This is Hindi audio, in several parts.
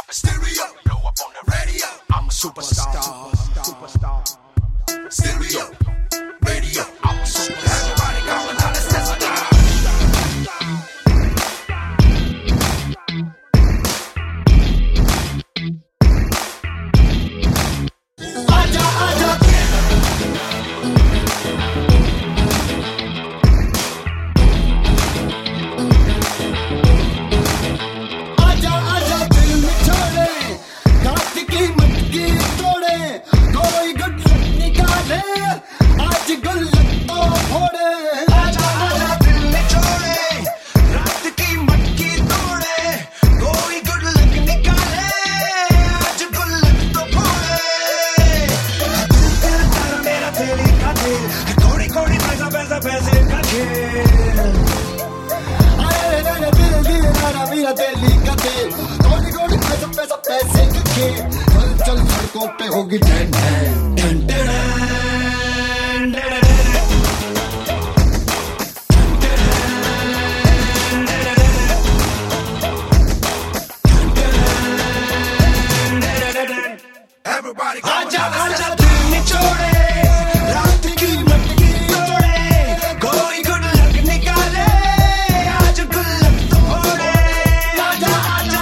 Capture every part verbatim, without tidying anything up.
up in stereo, blow up on the radio. I'm a superstar, superstar, stereo, radio. I'm a superstar. Everybody come on, let's test it out. Aja, aja. चल चल सड़कों पे होगी टैन टैन टैन टैन Everybody आजा आजा दिल निचोड़े रात की मटकी तोड़े कोई गुड लक निकाले आज गुल्लक तो फोड़े आजा आजा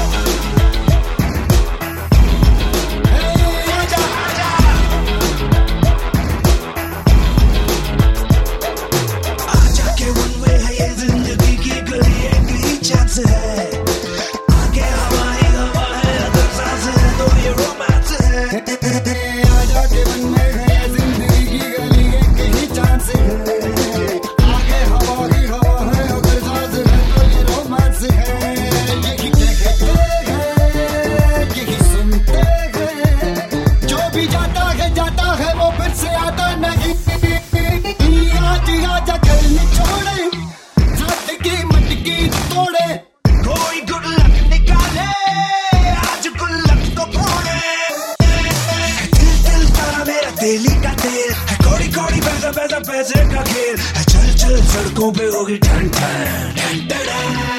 पैसे का खेल चल चल सड़कों पे होगी ठन ठन ठन ठन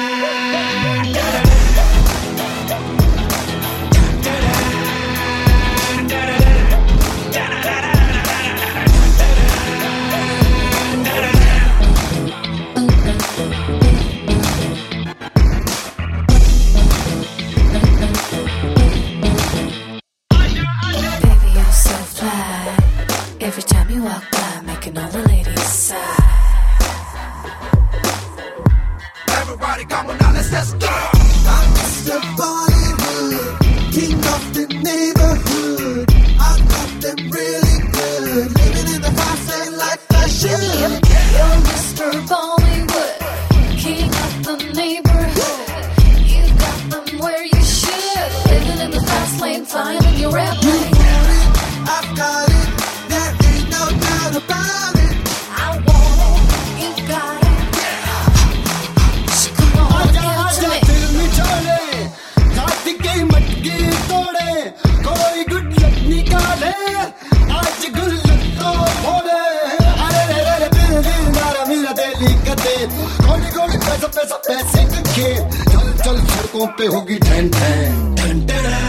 Every time you walk by, making all the ladies sigh. Everybody come on now, let's let's go. I'm Mister Bollywood, king of the neighborhood. I got them really good, living in the fast lane like I should. You're Mister Bollywood, king of the neighborhood. You got them where you should, living in the fast lane, flying in your airplane. I've got it. About it. I want it, you got it. So come on, give it to me. दिल निचोड़े, रात की मटकी तोड़े, कोई गुड लक निकाले, आज गुल्लक तो फोड़े। अरे रे रे रे दिल दिल मेरा मेरा दिल का दिल, कोड़ी कोड़ी पैसा पैसा पैसे का खेल, चल चल सड़कों पे होगी ठन ठन ठन ठन।